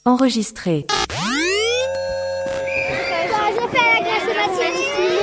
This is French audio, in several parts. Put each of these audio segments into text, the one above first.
Enregistré. Je fais la glace matinée.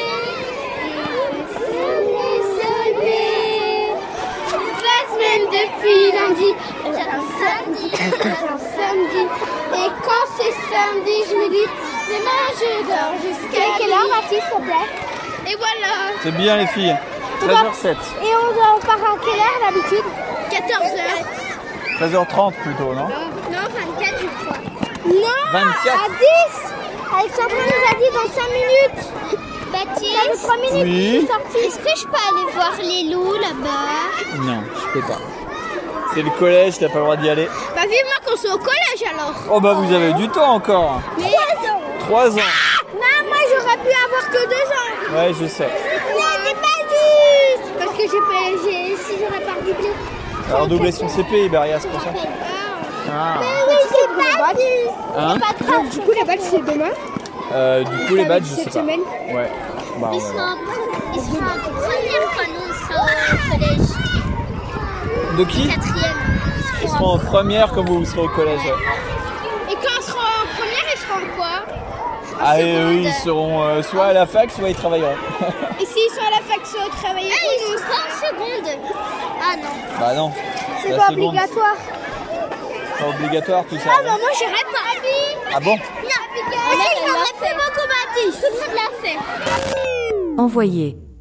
Toute la semaine depuis lundi. J'ai un samedi. Et quand c'est samedi, je me dis, demain je dors jusqu'à quelle heure, Mathilde, s'il te plaît? Et voilà. C'est bien les filles. 13h07. Et on part à quelle heure d'habitude? 14h. 13h30 plutôt, non? Non, 24 je crois. Non, 24. à 10. Alexandra nous a dit dans 5 minutes. Baptiste, ça fait 3 minutes Oui. que je suis sortie. Est-ce que je peux aller voir les loups là-bas? Non, je peux pas. C'est le collège, t'as pas le droit d'y aller. Bah vivement qu'on soit au collège alors. Oh bah vous avez du temps encore. Mais 3 ans. non, moi j'aurais pu avoir que 2 ans. Ouais, je sais. C'est pas juste. Parce que si j'aurais pas redoublé. Alors doubler son CP, Iberia, c'est pour ça. Ah. Oui, c'est pas juste. Hein? Pas grave. Du coup, les badges c'est demain. Du coup, les badges, je sais cette pas. semaine. Ouais. Bah, on va voir. Il sera en première quand nous on sera au collège. De qui? Quatrième. Ils seront en première comme vous serez au collège. Ouais. Et quand on sera en première, ils seront en quoi? Ah, et eux, ils seront soit à la fac, soit ils travailleront. Et s'ils sont à la fac, soit au travail, ils seront en seconde. Ah non. Bah non. C'est La pas seconde, obligatoire. c'est pas obligatoire tout ça. Ah bah moi j'irai pas. Ah bon? Non. Mais je l'aurais fait beaucoup Baptiste. Tout le monde l'a fait. Envoyé.